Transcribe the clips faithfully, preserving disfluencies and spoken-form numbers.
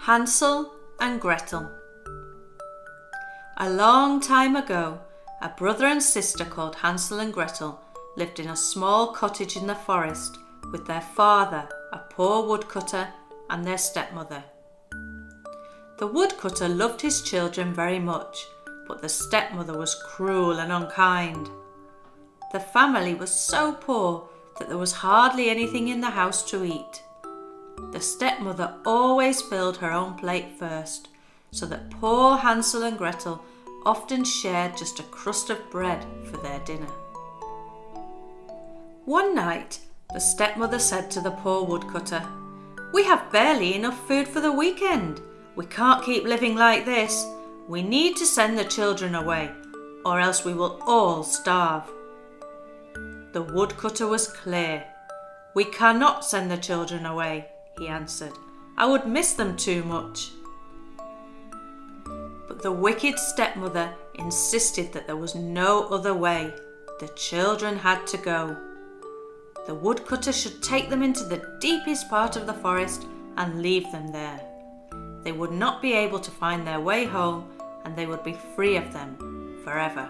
Hansel and Gretel. A long time ago, a brother and sister called Hansel and Gretel lived in a small cottage in the forest with their father, a poor woodcutter, and their stepmother. The woodcutter loved his children very much, but the stepmother was cruel and unkind. The family was so poor that there was hardly anything in the house to eat. The stepmother always filled her own plate first, so that poor Hansel and Gretel often shared just a crust of bread for their dinner. One night, the stepmother said to the poor woodcutter, "We have barely enough food for the weekend. We can't keep living like this. We need to send the children away, or else we will all starve." The woodcutter was clear. "We cannot send the children away," he answered. "I would miss them too much." But the wicked stepmother insisted that there was no other way. The children had to go. The woodcutter should take them into the deepest part of the forest and leave them there. They would not be able to find their way home, and they would be free of them forever.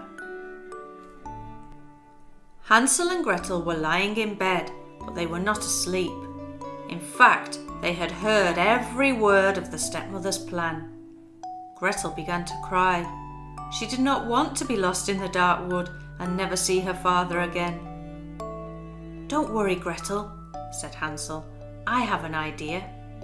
Hansel and Gretel were lying in bed, but they were not asleep. In fact, they had heard every word of the stepmother's plan. Gretel began to cry. She did not want to be lost in the dark wood and never see her father again. "Don't worry, Gretel," said Hansel. "I have an idea."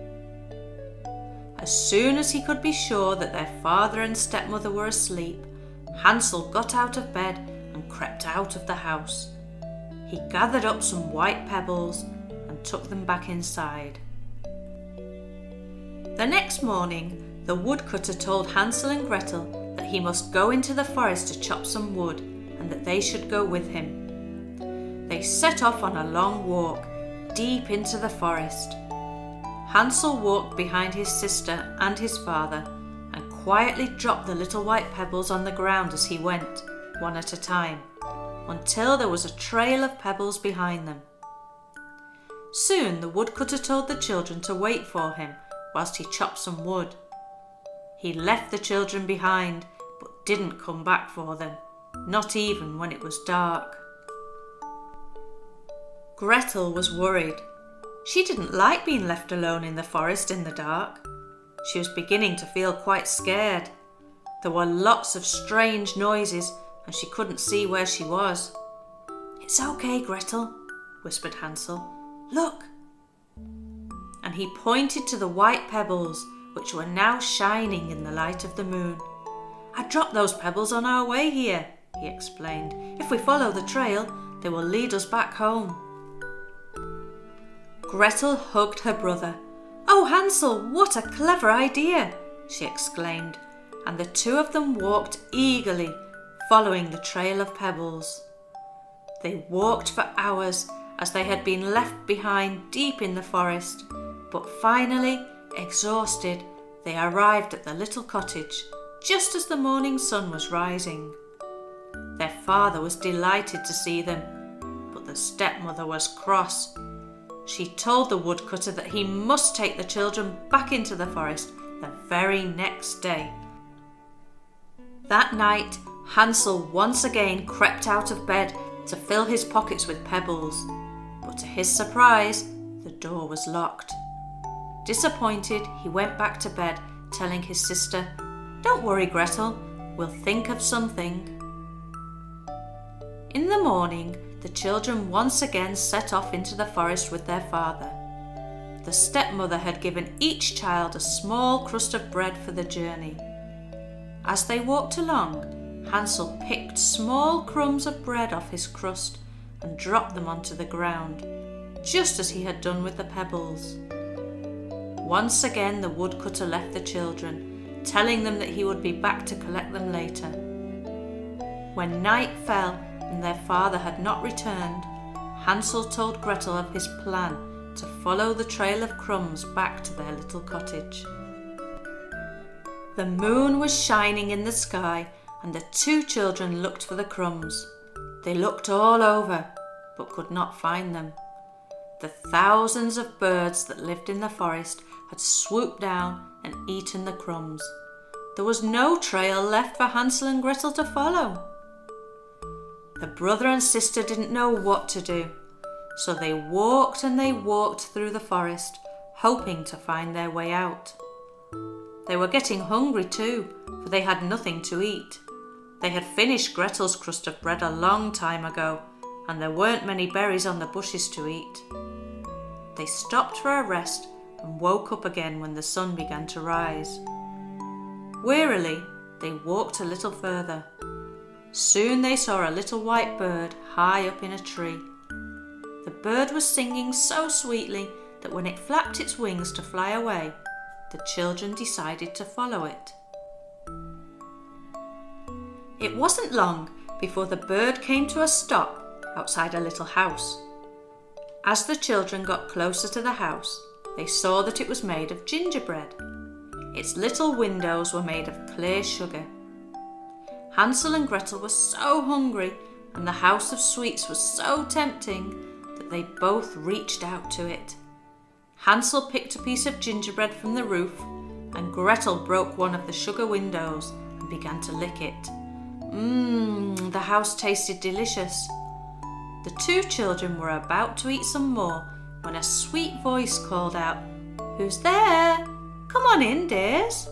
As soon as he could be sure that their father and stepmother were asleep, Hansel got out of bed and crept out of the house. He gathered up some white pebbles and took them back inside. The next morning, the woodcutter told Hansel and Gretel that he must go into the forest to chop some wood and that they should go with him. They set off on a long walk deep into the forest. Hansel walked behind his sister and his father and quietly dropped the little white pebbles on the ground as he went, one at a time, until there was a trail of pebbles behind them. Soon the woodcutter told the children to wait for him whilst he chopped some wood. He left the children behind, but didn't come back for them, not even when it was dark. Gretel was worried. She didn't like being left alone in the forest in the dark. She was beginning to feel quite scared. There were lots of strange noises and she couldn't see where she was. "It's okay, Gretel," whispered Hansel. "Look." And he pointed to the white pebbles, which were now shining in the light of the moon. "I dropped those pebbles on our way here," he explained. "If we follow the trail, they will lead us back home." Gretel hugged her brother. "Oh, Hansel, what a clever idea!" she exclaimed, and the two of them walked eagerly, following the trail of pebbles. They walked for hours as they had been left behind deep in the forest, but finally, exhausted, they arrived at the little cottage just as the morning sun was rising. Their father was delighted to see them, but the stepmother was cross. She told the woodcutter that he must take the children back into the forest the very next day. That night, Hansel once again crept out of bed to fill his pockets with pebbles, but to his surprise, the door was locked. Disappointed, he went back to bed, telling his sister, "Don't worry, Gretel, we'll think of something." In the morning, the children once again set off into the forest with their father. The stepmother had given each child a small crust of bread for the journey. As they walked along, Hansel picked small crumbs of bread off his crust and dropped them onto the ground, just as he had done with the pebbles. Once again the woodcutter left the children, telling them that he would be back to collect them later. When night fell and their father had not returned, Hansel told Gretel of his plan to follow the trail of crumbs back to their little cottage. The moon was shining in the sky and the two children looked for the crumbs. They looked all over, but could not find them. the thousands of birds that lived in the forest had swooped down and eaten the crumbs. There was no trail left for Hansel and Gretel to follow. The brother and sister didn't know what to do, so they walked and they walked through the forest, hoping to find their way out. They were getting hungry too, for they had nothing to eat. They had finished Gretel's crust of bread a long time ago, and there weren't many berries on the bushes to eat. They stopped for a rest and woke up again when the sun began to rise. Wearily, they walked a little further. Soon they saw a little white bird high up in a tree. The bird was singing so sweetly that when it flapped its wings to fly away, the children decided to follow it. It wasn't long before the bird came to a stop outside a little house. As the children got closer to the house, they saw that it was made of gingerbread. Its little windows were made of clear sugar. Hansel and Gretel were so hungry, and the house of sweets was so tempting that they both reached out to it. Hansel picked a piece of gingerbread from the roof, and Gretel broke one of the sugar windows and began to lick it. Mmm, the house tasted delicious. The two children were about to eat some more when a sweet voice called out, "Who's there? Come on in, dears."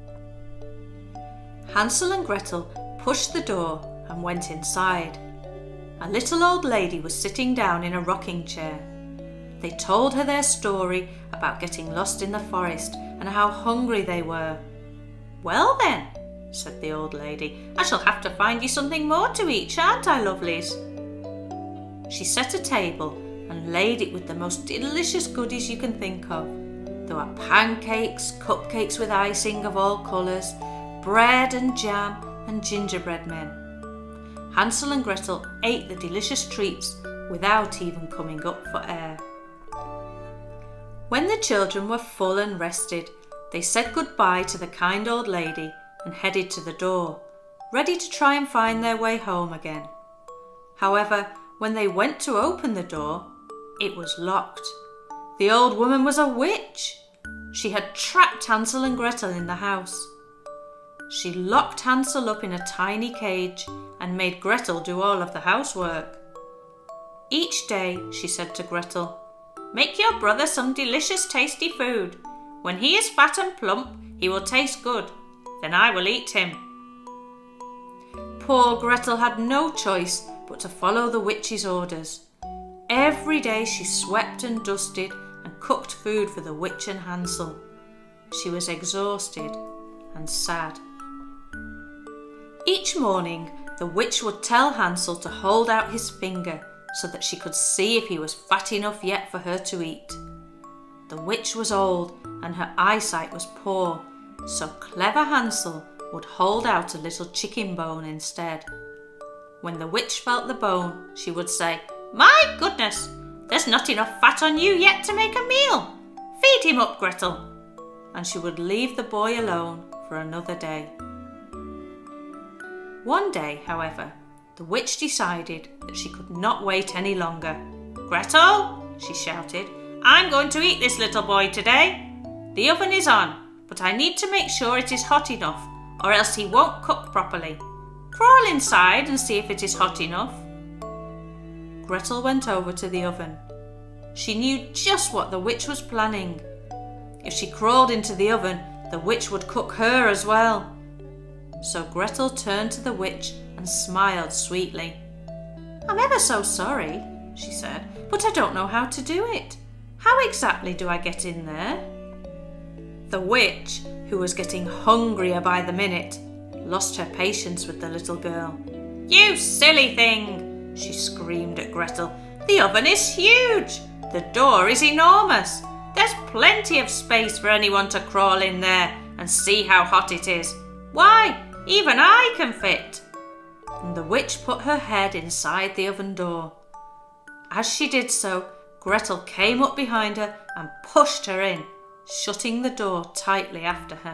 Hansel and Gretel pushed the door and went inside. A little old lady was sitting down in a rocking chair. They told her their story about getting lost in the forest and how hungry they were. "Well then," said the old lady, "I shall have to find you something more to eat, shan't I, lovelies?" She set a table and laid it with the most delicious goodies you can think of. There were pancakes, cupcakes with icing of all colours, bread and jam and gingerbread men. Hansel and Gretel ate the delicious treats without even coming up for air. When the children were full and rested, they said goodbye to the kind old lady and headed to the door, ready to try and find their way home again. However, when they went to open the door, it was locked. The old woman was a witch. She had trapped Hansel and Gretel in the house. She locked Hansel up in a tiny cage and made Gretel do all of the housework. Each day she said to Gretel, "Make your brother some delicious tasty food. When he is fat and plump, he will taste good. Then I will eat him." Poor Gretel had no choice but to follow the witch's orders. Every day she swept and dusted and cooked food for the witch and Hansel. She was exhausted and sad. Each morning the witch would tell Hansel to hold out his finger so that she could see if he was fat enough yet for her to eat. The witch was old and her eyesight was poor, so clever Hansel would hold out a little chicken bone instead. When the witch felt the bone, she would say, "My goodness, there's not enough fat on you yet to make a meal. Feed him up, Gretel." And she would leave the boy alone for another day. One day, however, the witch decided that she could not wait any longer. "Gretel," she shouted, "I'm going to eat this little boy today. The oven is on, but I need to make sure it is hot enough, or else he won't cook properly. Crawl inside and see if it is hot enough." Gretel went over to the oven. She knew just what the witch was planning. If she crawled into the oven, the witch would cook her as well. So Gretel turned to the witch and smiled sweetly. "I'm ever so sorry," she said, "but I don't know how to do it. How exactly do I get in there?" The witch, who was getting hungrier by the minute, lost her patience with the little girl. "You silly thing!" she screamed at Gretel. "The oven is huge. The door is enormous. There's plenty of space for anyone to crawl in there and see how hot it is. Why, even I can fit." And the witch put her head inside the oven door. As she did so, Gretel came up behind her and pushed her in, shutting the door tightly after her.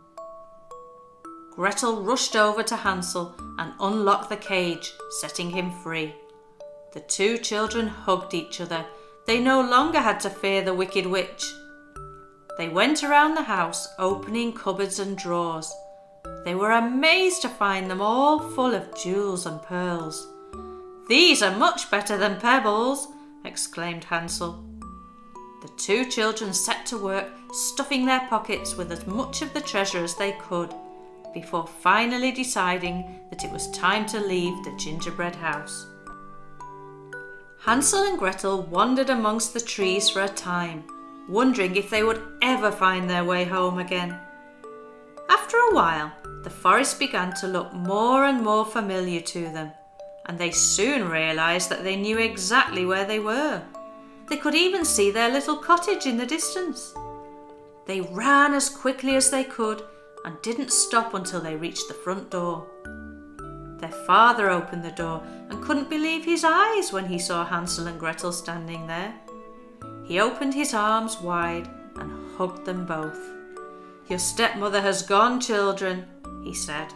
Gretel rushed over to Hansel and unlocked the cage, setting him free. The two children hugged each other. they no longer had to fear the wicked witch. They went around the house, opening cupboards and drawers. They were amazed to find them all full of jewels and pearls. "These are much better than pebbles," exclaimed Hansel. The two children set to work stuffing their pockets with as much of the treasure as they could, before finally deciding that it was time to leave the gingerbread house. Hansel and Gretel wandered amongst the trees for a time, wondering if they would ever find their way home again. After a while, the forest began to look more and more familiar to them, and they soon realised that they knew exactly where they were. They could even see their little cottage in the distance. They ran as quickly as they could and didn't stop until they reached the front door. Their father opened the door and couldn't believe his eyes when he saw Hansel and Gretel standing there. He opened his arms wide and hugged them both. "Your stepmother has gone, children," he said.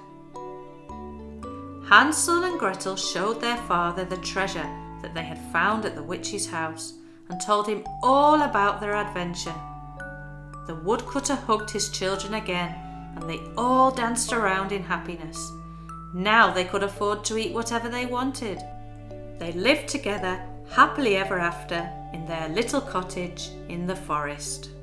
Hansel and Gretel showed their father the treasure that they had found at the witch's house and told him all about their adventure. The woodcutter hugged his children again, and they all danced around in happiness. Now they could afford to eat whatever they wanted. They lived together happily ever after in their little cottage in the forest.